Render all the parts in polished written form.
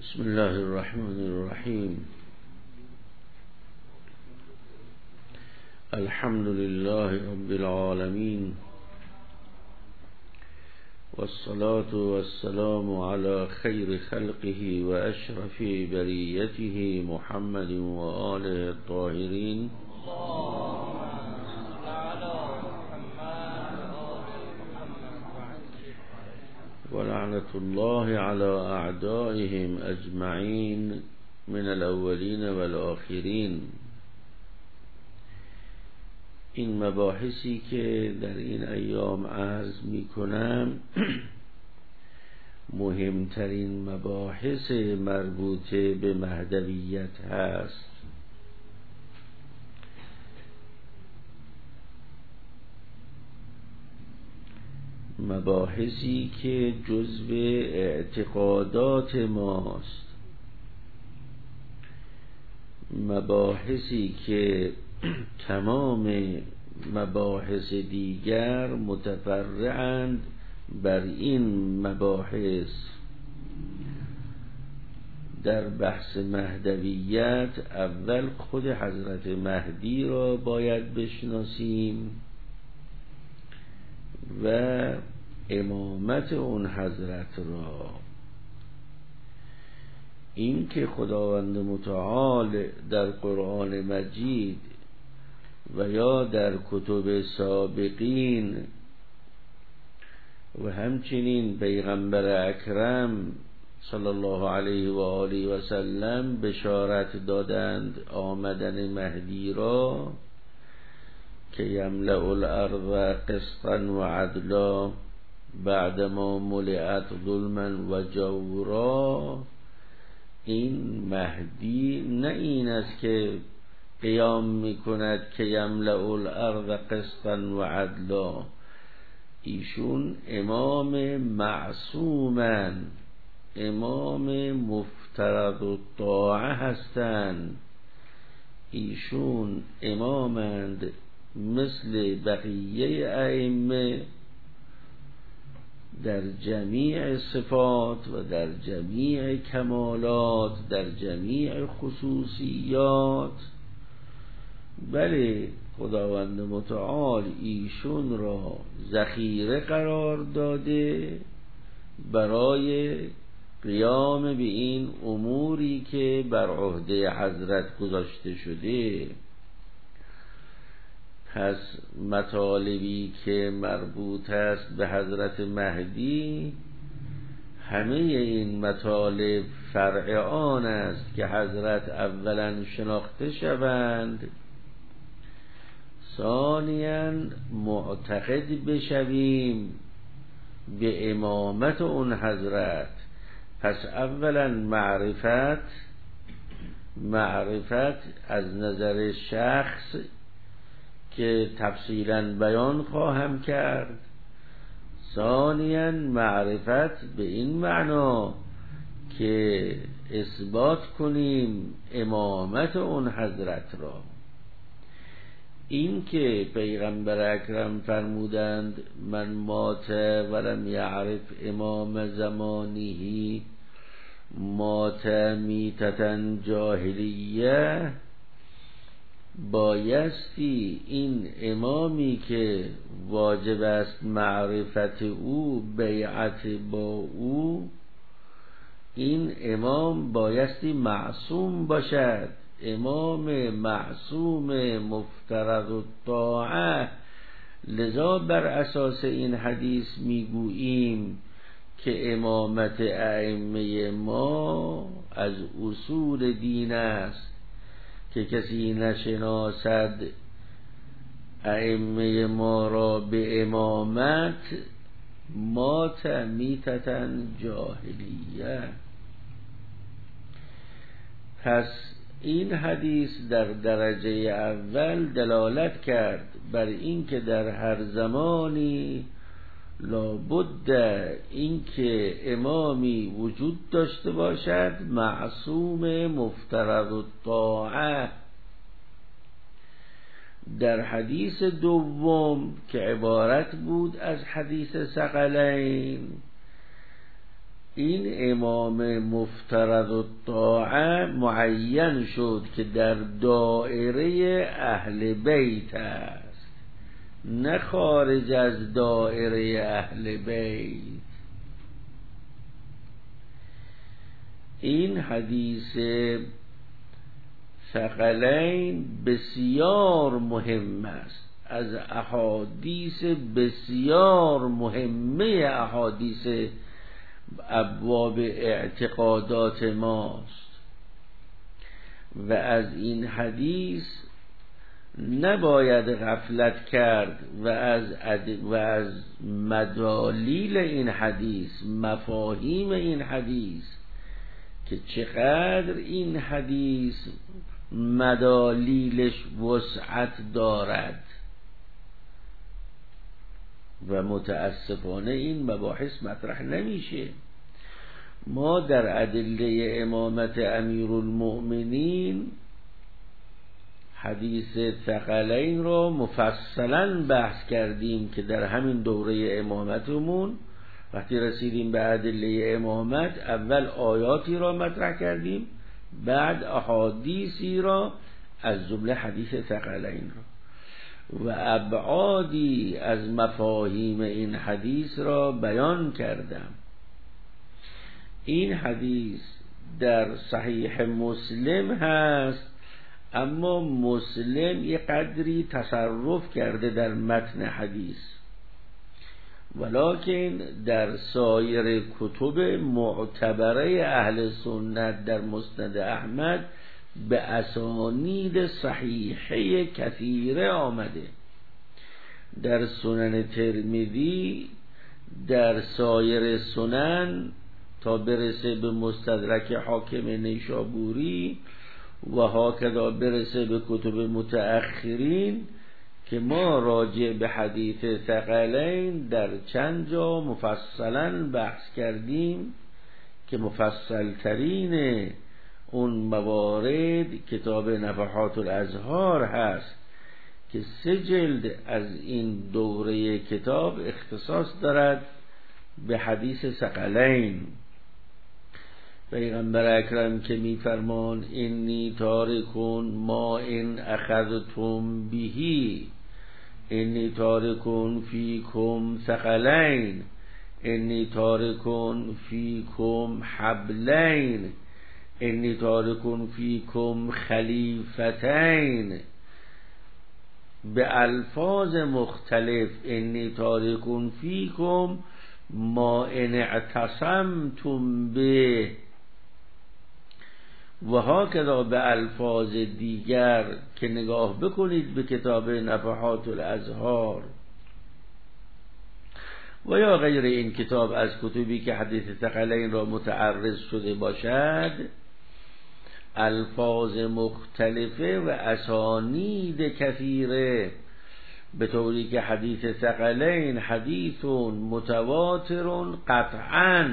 بسم الله الرحمن الرحیم. الحمد لله رب العالمین والصلاة والسلام على خير خلقه وأشرف بريته محمد وآله الطاهرين ولعنة الله على أعدائهم أجمعين من الأولين والآخرين. این مباحثی که در این ایام عرض می کنم مهمترین مباحث مربوطه به مهدویت هست. مباحثی که جزو اعتقادات ماست، مباحثی که تمام مباحث دیگر متفرعند بر این مباحث. در بحث مهدویت اول خود حضرت مهدی را باید بشناسیم و امامت اون حضرت را. این که خداوند متعال در قرآن مجید و یا در کتب سابقین و همچنین پیغمبر اکرم صلی الله علیه و آله و سلم بشارت دادند آمدن مهدی را که یملأ الارض قسطا و عدلا بعدما ملئت ظلما و جورا. این مهدی نه این است که قیام میکند که یملأ الارض قسطا و عدلا. ایشون امام معصومن، امام مفترض الطاعه هستند. ایشون امامند مثل بقیه ائمه در جمیع صفات و در جمیع کمالات، در جمیع خصوصیات. بله، خداوند متعال ایشون را ذخیره قرار داده برای قیام به این اموری که بر عهده حضرت گذاشته شده. پس مطالبی که مربوط است به حضرت مهدی، همه این مطالب فرع آن است که حضرت اولا شناخته شوند، ثانیاً معتقد بشویم به امامت اون حضرت. پس اولا معرفت از نظر شخص که تفصیلا بیان خواهم کرد، ثانیاً معرفت به این معنا که اثبات کنیم امامت اون حضرت را. این که پیغمبر اکرم فرمودند من مات ولم یعرف امام زمانه مات میتة جاهلیه، بایستی این امامی که واجب است معرفت او، بیعت با او، این امام بایستی معصوم باشد، امام معصوم مفترض الطاعه. لذا بر اساس این حدیث میگوییم که امامت ائمه ما از اصول دین است که کسی نشناسد ائمه ما را به امامت مات میتة جاهلیه. پس این حدیث در درجه اول دلالت کرد بر این که در هر زمانی لابد این که امامی وجود داشته باشد معصوم مفترض الطاعه. در حدیث دوم که عبارت بود از حدیث ثقلین، این امام مفترض الطاعه معین شد که در دایره اهل بیت است، نه خارج از دایره اهل بیت. این حدیث ثقلین بسیار مهم است، از احادیث بسیار مهمه احادیث ابواب اعتقادات ماست و از این حدیث نباید غفلت کرد و از مدالیل این حدیث، مفاهیم این حدیث، که چقدر این حدیث مدالیلش وسعت دارد و متاسفانه این مباحث مطرح نمیشه. ما در ادله امامت امیرالمؤمنین حدیث ثقلین را مفصلا بحث کردیم که در همین دوره امامتمون وقتی رسیدیم به ادله امامت اول آیاتی را مطرح کردیم، بعد احادیثی را از جمله حدیث ثقلین را و ابعادی از مفاهیم این حدیث را بیان کردم. این حدیث در صحیح مسلم هست، اما مسلم یه قدری تصرف کرده در متن حدیث، ولکن در سایر کتب معتبره اهل سنت در مسند احمد به اسانید صحیحه کثیره آمده، در سنن ترمذی، در سایر سنن تا برسه به مستدرک حاکم نیشابوری و هاکذا برسه به کتب متأخرین، که ما راجع به حدیث ثقلین در چند جا مفصلا بحث کردیم که مفصل ترین اون موارد کتاب نفحات الازهار هست که 3 جلد از این دوره کتاب اختصاص دارد به حدیث ثقلین. پیغمبر اکرم که میفرمان انی تارکون ما ان اخذتم بهی، انی تارکون فیکم ثقلین، انی تارکون فیکم حبلین، انی تارکون فیکم خلیفتین، به الفاظ مختلف، انی تارکون فیکم ما ان اعتصمتم به، و هاکذا به الفاظ دیگر که نگاه بکنید به کتاب نفحات الازهار و یا غیر این کتاب از کتبی که حدیث ثقلین را متعرض شده باشد، الفاظ مختلفه و اسانید کثیره، به طوری که حدیث ثقلین حدیث متواتر قطعاً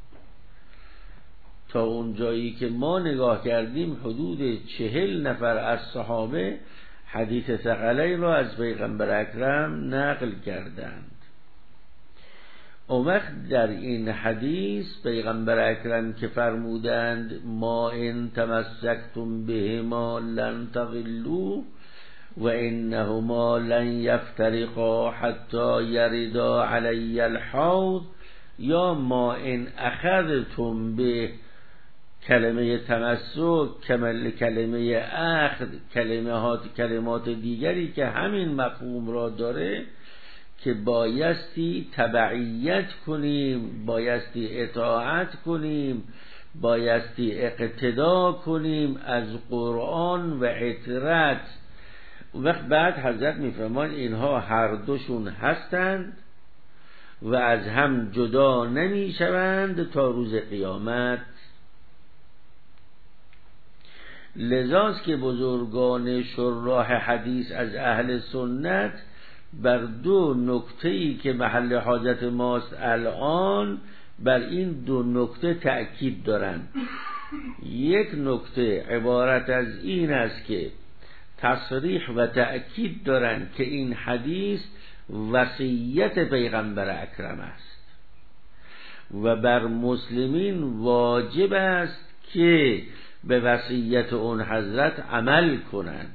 تا اون جایی که ما نگاه کردیم حدود 40 نفر از صحابه حدیث ثقلین را از پیغمبر اکرم نقل کردند. اون وقت در این حدیث پیغمبر اکرم که فرمودند ما ان تمسکتم بهما لن تضلوا و انهما لن یفترقا حتی یردا علی الحوض، یا ما ان اخذتم به کلمه تمسک، کلمه اخذ، کلمات دیگری که همین مفهوم را داره که بایستی تبعیت کنیم، بایستی اطاعت کنیم، بایستی اقتدا کنیم از قرآن و عترت. وقت بعد حضرت میفرمان اینها هر دوشون هستند و از هم جدا نمیشوند تا روز قیامت. لذاست که بزرگان شراح حدیث از اهل سنت بر 2 نکته‌ای که محل حاجت ماست الان، بر این 2 نکته تأکید دارند. یک نکته عبارت از این است که تصریح و تأکید دارند که این حدیث وصیت پیغمبر اکرم است و بر مسلمین واجب است که به وصیت اون حضرت عمل کنند.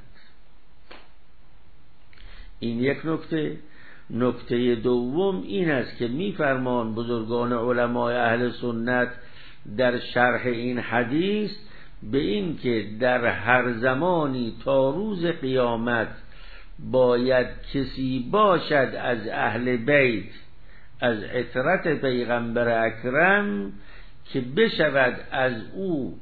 این یک نکته. نکته دوم این است که میفرمان بزرگان علمای اهل سنت در شرح این حدیث به این که در هر زمانی تا روز قیامت باید کسی باشد از اهل بیت، از عترت پیغمبر اکرم، که بشود از او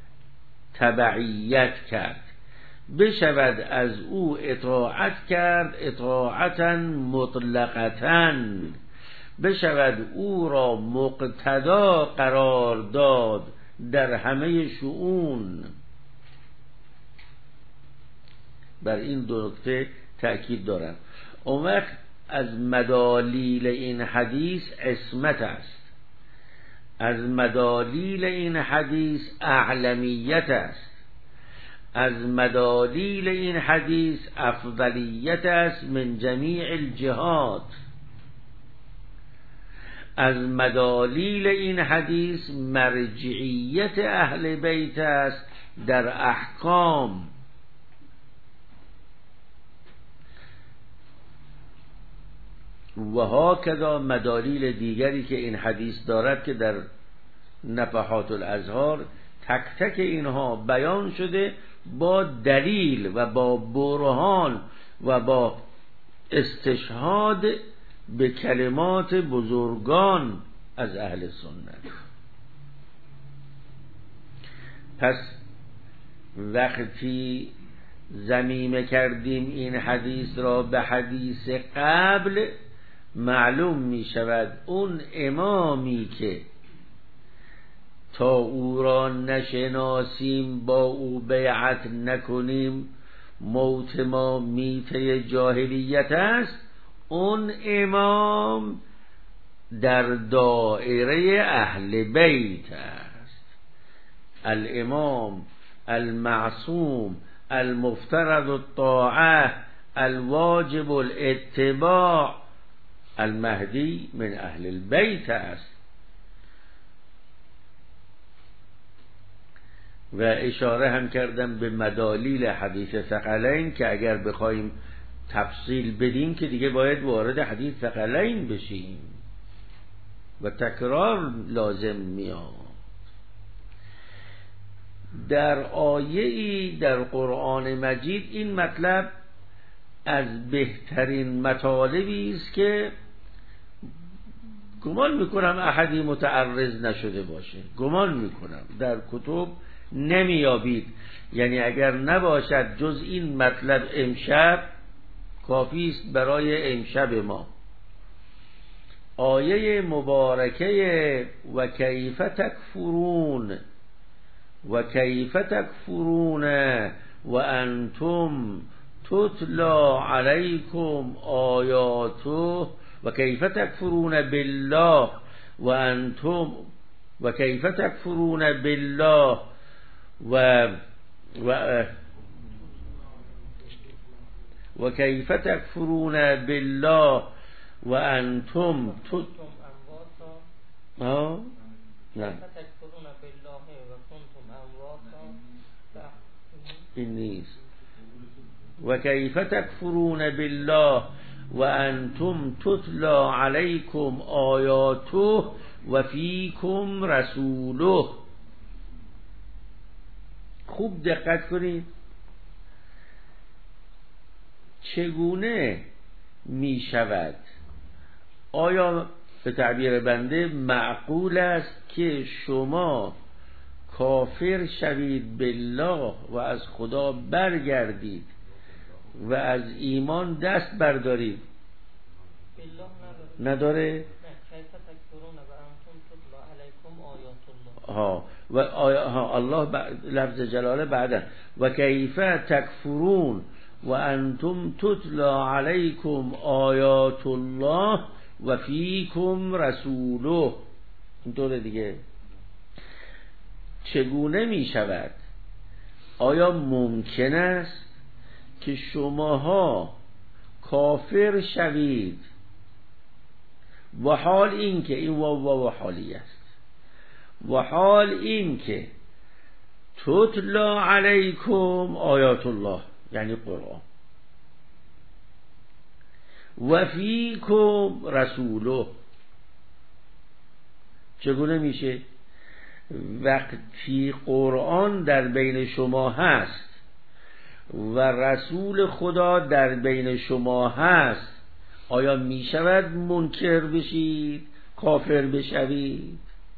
تبعیت کرد، بشود از او اطاعت کرد، اطاعتا مطلقتا، بشود او را مقتدا قرار داد در همه شؤون. بر این دو نکته تأکید دارم. اون وقت از مدالیل این حدیث عصمت است، از مدالیل این حدیث اعلمیت است، از مدالیل این حدیث افضلیت است من جمیع الجهات، از مدالیل این حدیث مرجعیت اهل بیت است در احکام. و هاکذا مدالیل دیگری که این حدیث دارد که در نفحات الازهار تک تک اینها بیان شده با دلیل و با برهان و با استشهاد به کلمات بزرگان از اهل سنت. پس وقتی ضمیمه کردیم این حدیث را به حدیث قبل، معلوم می شود اون امامی که تا او را نشناسیم با او بیعت نکنیم موت ما میته جاهلیت است، اون امام در دائره اهل بیت است. الامام المعصوم المفترض الطاعه الواجب الاتباع المهدی من اهل البیت است. و اشاره هم کردم به مدالیل حدیث ثقلین که اگر بخوایم تفصیل بدیم که دیگه باید وارد حدیث ثقلین بشیم و تکرار لازم میاد. در آیه‌ای در قرآن مجید این مطلب از بهترین مطالبی است که گمان میکنم احدی متعرض نشده باشه، گمان میکنم در کتب نمیابید. یعنی اگر نباشد جز این مطلب امشب کافی است برای امشب ما. آیه مبارکه و کیف تکفرون و کیف تکفرون و انتم تتلا علیکم آیاته و کیف تکفرون بالله و انتم و کیف تکفرون بالله و کیف تکفرون بالله و انتم نه این نیست. و کیف تکفرون بالله و انتم تتلا علیکم آیاته و فیکم رسوله. خوب دقت کنید چگونه می شود، آیا به تعبیر بنده معقول است که شما کافر شوید بالله و از خدا برگردید و از ایمان دست بردارید؟ نداره؟ و الله لفظ جلاله بعدا و کیف تکفرون و انتم تتلا علیکم آیات الله و فیکم رسوله. اینطور دیگه چگونه می شود؟ آیا ممکن است که شماها کافر شوید و حال این که این واو حالی است، و حال این که تتلا علیکم آیات الله یعنی قرآن، و فیکم رسوله. چگونه میشه؟ وقتی قرآن در بین شما هست و رسول خدا در بین شما هست، آیا میشود منکر بشید، کافر بشوید؟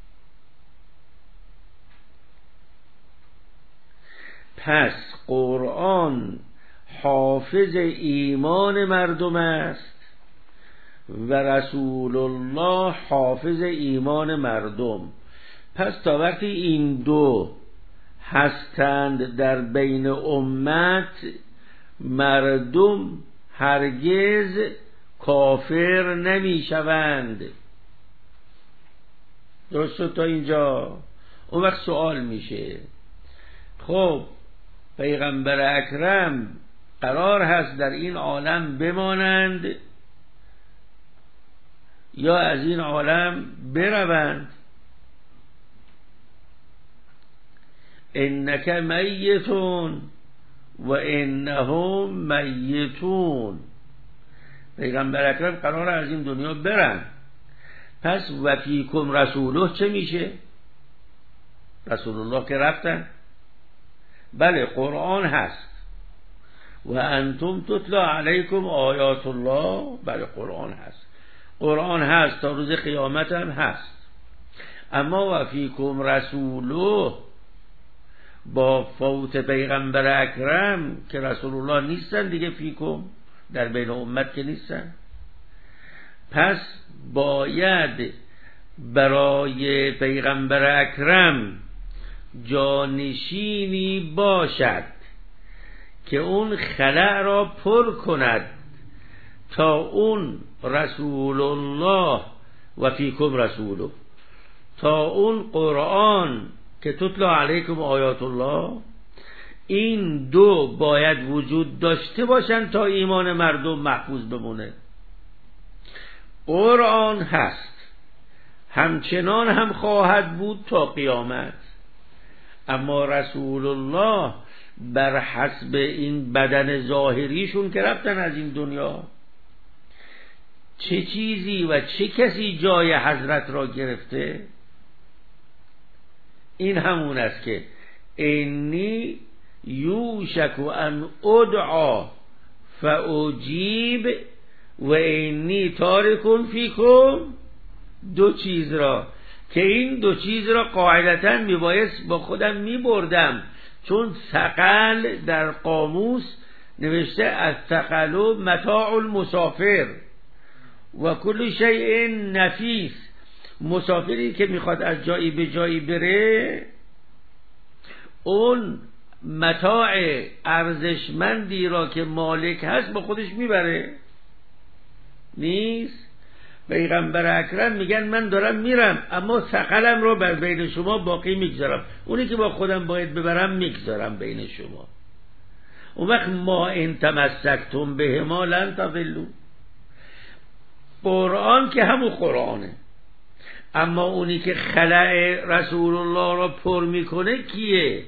پس قرآن حافظ ایمان مردم است و رسول الله حافظ ایمان مردم. پس تا وقتی این دو هستند در بین امت، مردم هرگز کافر نمی شوند. درست تا اینجا؟ اون وقت سوال میشه خب پیغمبر اکرم قرار هست در این عالم بمانند یا از این عالم بروند؟ انک میتون و انهم میتون. پیغمبر اکرم قرار از این دنیا برن. پس و فیکم رسوله چه میشه؟ رسول الله که رفتن. بله قرآن هست و انتم تتلا علیکم آیات الله. بله قرآن هست، قرآن هست تا روز قیامت هم هست. اما و فیکم رسوله با فوت پیغمبر اکرم که رسول الله نیستن دیگه، فیکم در بین امت که نیستن، پس باید برای پیغمبر اکرم جانشینی باشد که اون خلأ را پر کند تا اون رسول الله و فیکم رسوله، تا اون قرآن که تتلا علیکم آیات الله، این دو باید وجود داشته باشن تا ایمان مردم محفوظ بمونه. قرآن هست، همچنان هم خواهد بود تا قیامت. اما رسول الله بر حسب این بدن ظاهریشون که رفتن از این دنیا، چه چیزی و چه کسی جای حضرت را گرفته؟ این همون است که انی یوشک ان ادعا فاجیب و انی تارکون فیکم. دو چیز را که این دو چیز را قاعدتاً میبایست با خودم میبردم، چون ثقل در قاموس نوشته از ثقل متاع المسافر و کل شیء نفیس. مسافری که میخواد از جایی به جایی بره، اون متاع ارزشمندی را که مالک هست با خودش میبره نیست. پیغمبر اکرم میگن من دارم میرم اما ثقلم رو بر بین شما باقی میگذارم، اونی که با خودم باید ببرم میگذارم بین شما. اون وقت ما ان تمسکتم بهما لن تضلوا. قرآن که همون قرآنه، اما اونی که خلأ رسول الله را پر میکنه کیه؟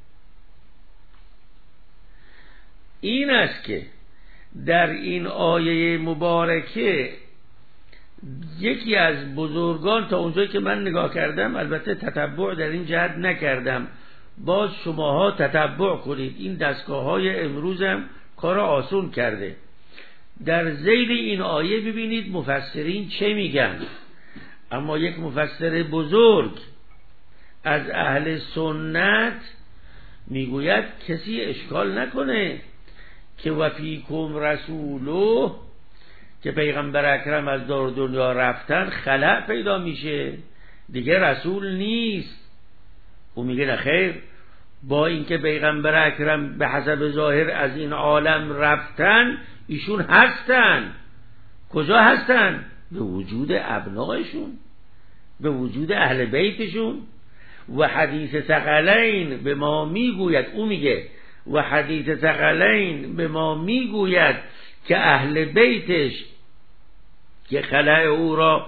این است که در این آیه مبارکه یکی از بزرگان، تا اونجایی که من نگاه کردم، البته تتبع در این جهت نکردم، باز شماها تتبع کنید، این دستگاه های امروزم کار آسون کرده. در ذیل این آیه ببینید مفسرین چه میگن. اما یک مفسر بزرگ از اهل سنت میگوید کسی اشکال نکنه که وفیکم رسوله، که پیغمبر اکرم از دار دنیا رفتن، خلأ پیدا میشه دیگه، رسول نیست. او میگه نه خیر، با اینکه پیغمبر اکرم به حسب ظاهر از این عالم رفتن، ایشون هستن. کجا هستن؟ به وجود ابنایشون، به وجود اهل بیتشون. و حدیث ثقلین به ما میگوید، او میگه و حدیث ثقلین به ما میگوید که اهل بیتش که خلأ او را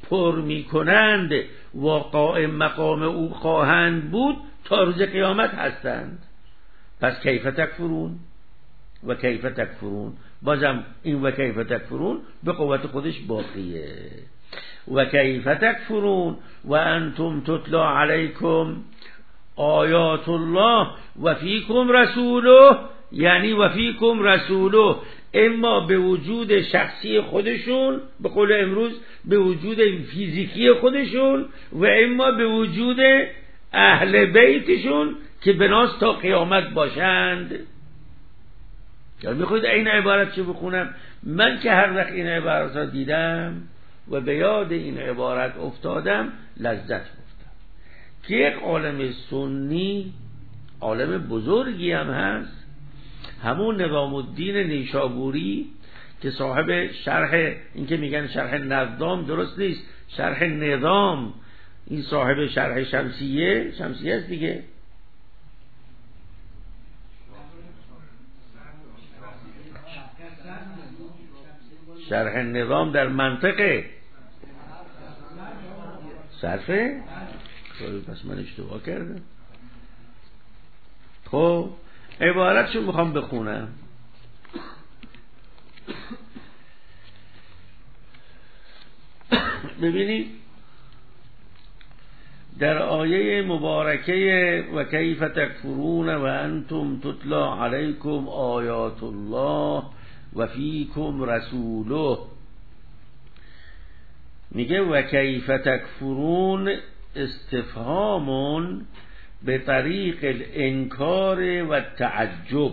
پر میکنند و قائم مقام او خواهند بود تا روز قیامت هستند. پس کیف تکفرون و کیف تکفرون، بازم این و کیف تکفرون به قوت خودش باقیه. و کیف تکفرون و انتم تتلا علیکم آیات الله و فیکم رسوله، یعنی و فیکم رسوله، اما به وجود شخصی خودشون، به قول امروز به وجود فیزیکی خودشون، و اما به وجود اهل بیتشون که بناس تا قیامت باشند. یا میخواید این عبارت چه بخونم؟ من که هر وقت این عبارت را دیدم و به یاد این عبارت افتادم لذت بردم که یک عالم سنی، عالم بزرگی هم هست، همون نظام الدین نیشابوری که صاحب شرح، این که میگن شرح نظام درست نیست، شرح نظام، این صاحب شرح شمسیه است دیگه، شرح نظام در منطقه صرفه. پس من اشتباه کردم. خب عبارتشو میخوام بخونم. ببینید در آیه مبارکه و کیف تکفرون و انتم تتلا علیکم آیات الله و فیکم رسوله، میگه و کیف تکفرون استفهام به طریق الانکار و تعجب.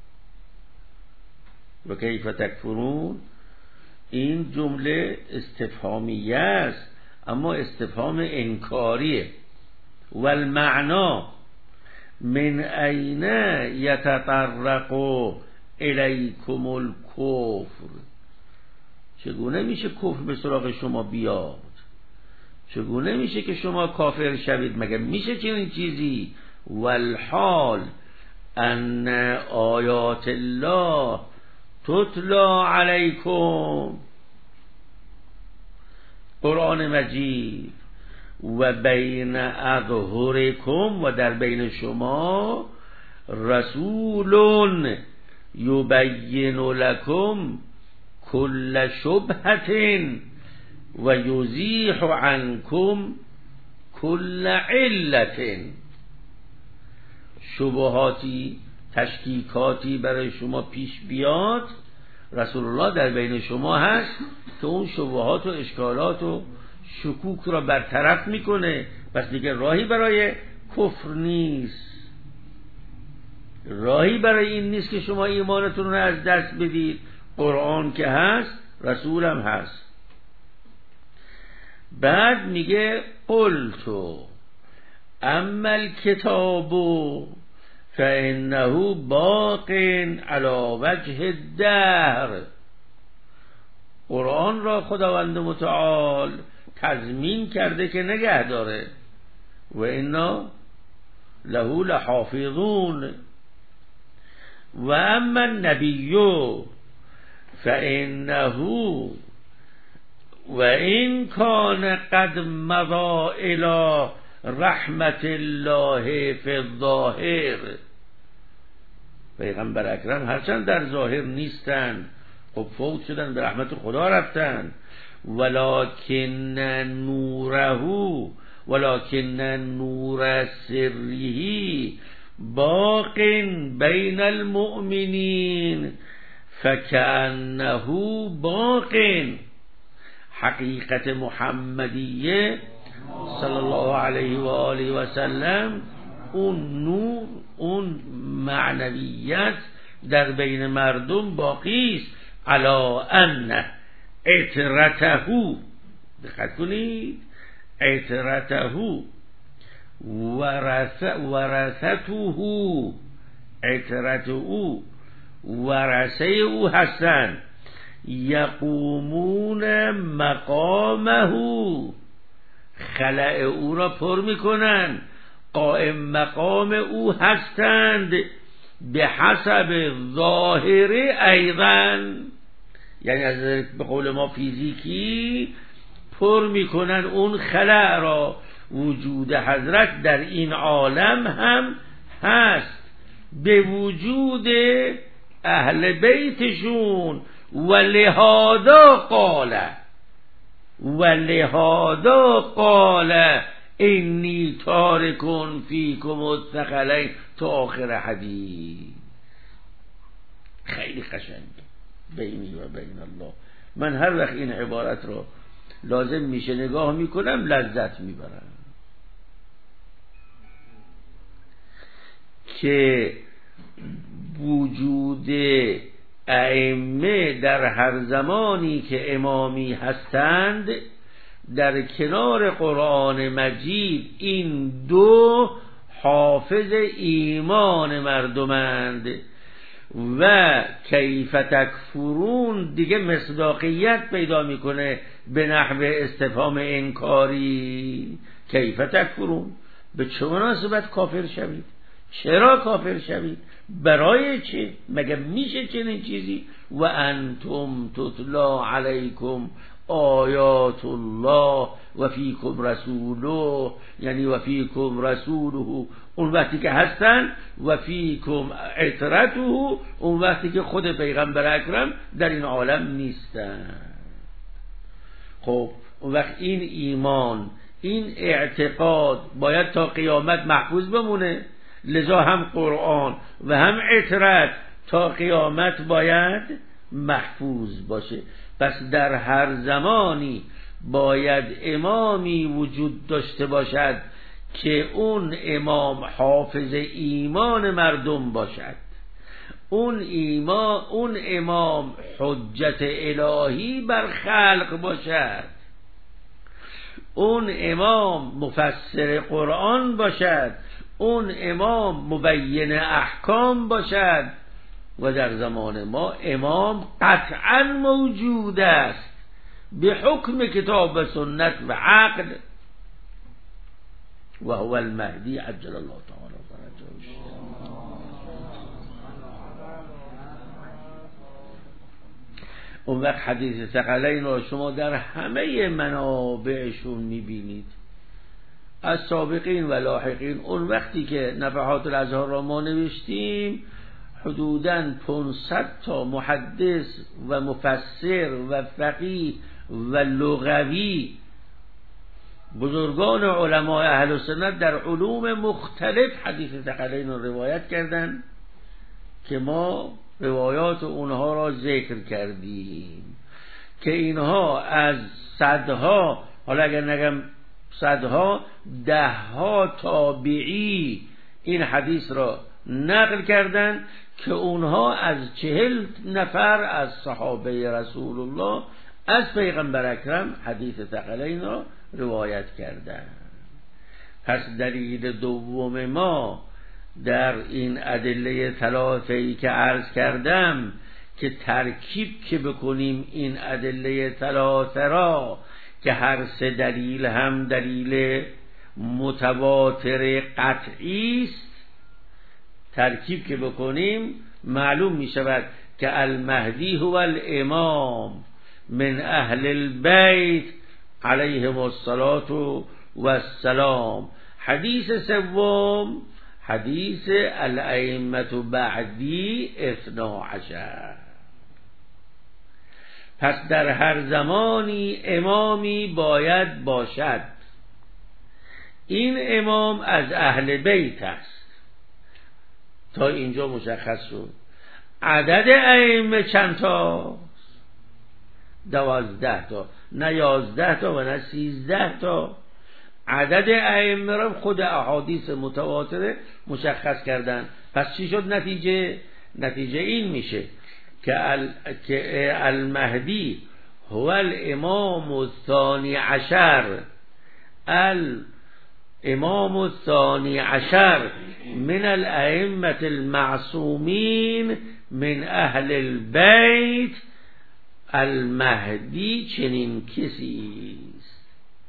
و کیف تکفرون این جمله استفهامیه است، اما استفهام انکاریه. و المعنا من این یتطرق الیکم الکفر، چگونه میشه کفر به سراغ شما بیاد؟ چگونه میشه که شما کافر شوید؟ مگه میشه چنین چیزی؟ والحال ان آیات الله تتلا علیکم، قرآن مجید، و بین اظهرکم، و در بین شما، رسول یبین لکم کل شبهت و یزیح عنکم کل علت. شبهاتی، تشکیکاتی برای شما پیش بیاد، رسول الله در بین شما هست که اون شبهات و اشکالات و شکوک را برطرف میکنه. پس دیگه راهی برای کفر نیست، راهی برای این نیست که شما ایمانتون رو از دست بدید. قرآن که هست، رسول هم هست. بعد میگه قلتو اما الکتاب فانه باق علی وجه الدهر، قرآن را خداوند متعال تضمین کرده که نگه داره. و انا له لحافظون. و اما النبی فانه و این کان قد مضى الی رحمت الله فی الظاهر، پیغمبر اکرم هرچند در ظاهر نیستند، خب فوت شدن، به رحمت خدا رفتن. ولکن نور سره باق بین المؤمنین فکأنه باق. حقیقت محمدیه صلی الله علیه و آله و سلم، اون نور، اون معنویت در بین مردم باقی است. علی ان عطرته، دقت کنید، عطرته ورثته، عطرت او ورثه او هستند، یقومون مقامه، خلأ او را پر میکنن، قائم مقام او هستند، به حسب ظاهره ایضا، یعنی از به قول ما فیزیکی پر میکنن اون خلأ را. وجود حضرت در این عالم هم هست به وجود اهل بیتشون، و لهذا قال انی تارکون فیکم الثقلین تا آخر حدیث. خیلی قشنگه. بینی و بین الله. من هر وقت این عبارت رو لازم میشه نگاه میکنم لذت میبرم که وجود ائمه در هر زمانی که امامی هستند در کنار قرآن مجید این دو حافظ ایمان مردمند و کیف تکفرون دیگه مصداقیت پیدا میکنه به نحو استفهام انکاری. کیف تکفرون، به چه مناسبت کافر شوید؟ چرا کافر شوید؟ برای چه؟ مگه میشه چنین چیزی؟ و انتم تتلا علیکم آیات الله و فیکم رسوله، یعنی و فیکم رسوله اون وقتی که هستن، و فیکم عترته اون وقتی که خود پیغمبر اکرم در این عالم نیستن. خب اون وقت این ایمان، این اعتقاد باید تا قیامت محفوظ بمونه. لذا هم قرآن و هم عترت تا قیامت باید محفوظ باشه. پس در هر زمانی باید امامی وجود داشته باشد که اون امام حافظ ایمان مردم باشد، اون امام حجت الهی بر خلق باشد، اون امام مفسر قرآن باشد، اون امام مبین احکام باشد. و در زمان ما امام قطعا موجود است به حکم کتاب و سنت و عقل، و هو المهدی عجل الله تعالی فرجه. اون وقت حدیث ثقلین رو شما در همه منابعشون میبینید، از سابقین و لاحقین. اون وقتی که نفحات الازهار را ما نوشتیم حدوداً 500 تا محدث و مفسر و فقیه و لغوی بزرگان علماء اهل سنت در علوم مختلف حدیث ثقلین را روایت کردند که ما روایات اونها را ذکر کردیم که اینها از صدها، حالا اگر نگم صدها، دهها تابعی این حدیث را نقل کردند که اونها از 40 نفر از صحابه رسول الله از پیغمبر اکرم حدیث ثقلین را روایت کردند. پس دلیل دوم ما در این ادله ثلاثه‌ای که عرض کردم که ترکیب که بکنیم این ادله ثلاثه را که هر سه دلیل هم دلیل متواتر قطعی است، ترکیب که بکنیم معلوم می شود که المهدی هو الامام من اهل البیت علیهم الصلاة والسلام. حدیث سوم حدیث الائمة بعدی 12. پس در هر زمانی امامی باید باشد. این امام از اهل بیت است. تا اینجا مشخص شد. عدد ائمه چند تا؟ 12 تا، نه 11 تا و نه 13 تا. عدد ائمه را خود احادیث متواتره مشخص کردن. پس چی شد نتیجه این میشه که المهدی هو الامام الثانی عشر، الامام الثانی عشر من الائمة المعصومین من اهل البیت. المهدی چنین کسی است.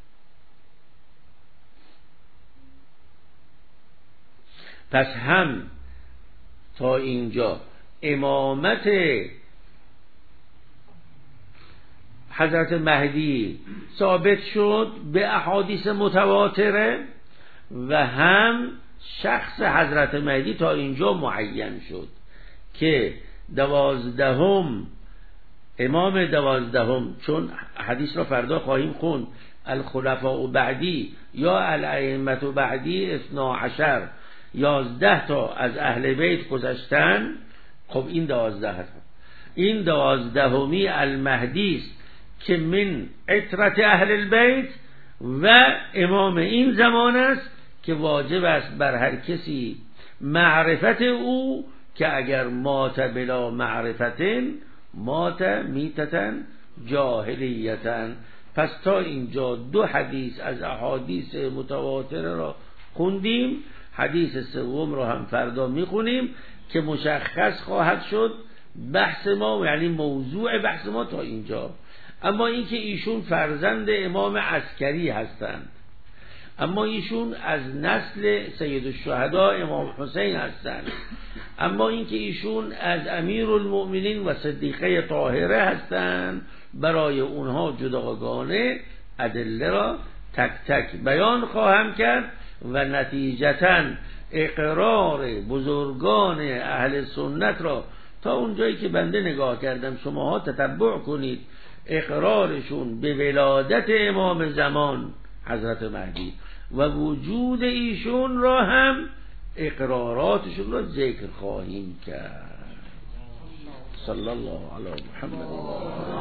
پس هم تا اینجا امامت حضرت مهدی ثابت شد به احادیث متواتره و هم شخص حضرت مهدی تا اینجا معین شد که 12 امام 12، چون حدیث را فردا خواهیم خوند، الخلفاء بعدی یا الائمه بعدی 12، 11 تا از اهل بیت گذشتن. خب این 12 هست. این 12می المهدی است که من عترت اهل البیت و امام این زمان است که واجب است بر هر کسی معرفت او، که اگر مات بلا معرفتن مات میتتن جاهلیتن. پس تا اینجا 2 حدیث از احادیث متواتر را خوندیم. حدیث سوم را هم فردا میخونیم که مشخص خواهد شد بحث ما، یعنی موضوع بحث ما تا اینجا. اما اینکه ایشون فرزند امام عسکری هستند، اما ایشون از نسل سید الشهدا امام حسین هستند، اما اینکه ایشون از امیرالمؤمنین و صدیقه طاهره هستند، برای اونها جداگانه ادله را تک تک بیان خواهم کرد و نتیجتاً اقرار بزرگان اهل سنت را تا اونجایی که بنده نگاه کردم شماها تتبع کنید، اقرارشون به ولادت امام زمان حضرت مهدی و وجود ایشون را هم اقراراتشون را ذکر خواهیم کرد. صلی الله علی محمد.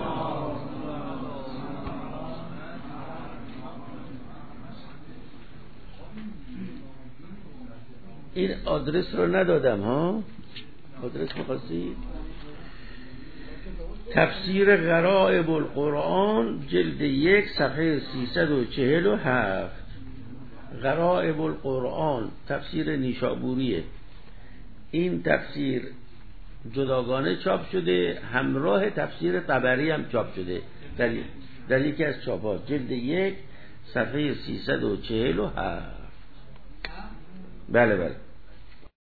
این آدرس رو ندادم ها، آدرس می‌خواستی؟ تفسیر غرائب القرآن جلد 1 صفحه 347. غرائب القرآن تفسیر نیشابوریه. این تفسیر جداگانه چاپ شده، همراه تفسیر طبری هم چاپ شده در یکی از چاپات، جلد 1 صفحه 347. بله بله.